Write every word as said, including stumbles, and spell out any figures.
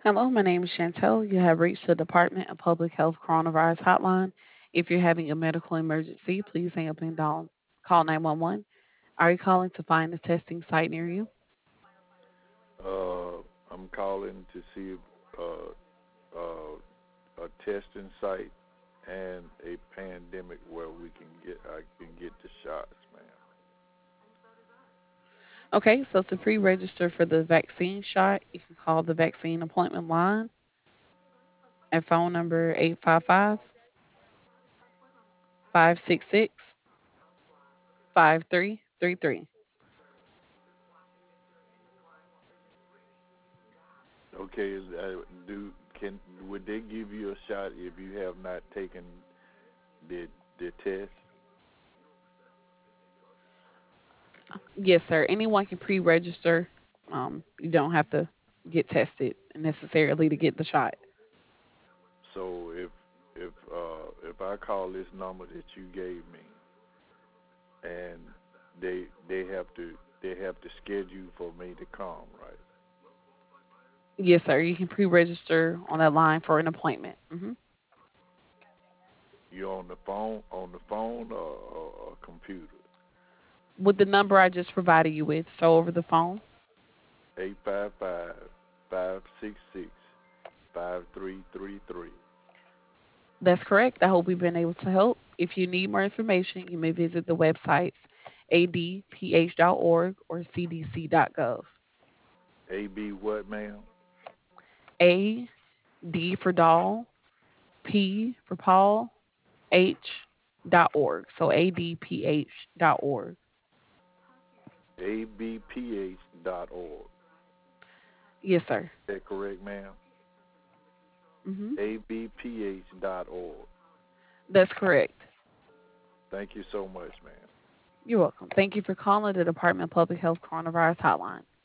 Hello, my name is Chantel. You have reached the Department of Public Health Coronavirus Hotline. If you're having a medical emergency, please hang up and dial call nine one one. Are you calling to find a testing site near you? Uh, I'm calling to see if, uh, uh, a testing site and a pandemic where we can get I can get the shots, man. Okay, so to pre register for the vaccine shot, you can call the vaccine appointment line at phone number eight five five, five six six, five three three three. Okay, uh, do can would they give you a shot if you have not taken the the test? Yes, sir. Anyone can pre register. Um, you don't have to get tested necessarily to get the shot. So if if uh, if I call this number that you gave me and they they have to they have to schedule for me to come, right? Yes, sir. You can pre-register on that line for an appointment. hmm You on the phone on the phone or, or, or computer? With the number I just provided you with, so over the phone. Eight five five five six six five three three three. That's correct. I hope we've been able to help. If you need more information, you may visit the websites a d p h dot org or c d c dot gov. A B what, ma'am? A D for doll, P for Paul, H dot org. So A D P H dot org. A B P H dot org. Yes, sir. Is that correct, ma'am? hmm A B P H dot org. That's correct. Thank you so much, ma'am. You're welcome. Thank you for calling the Department of Public Health Coronavirus Hotline.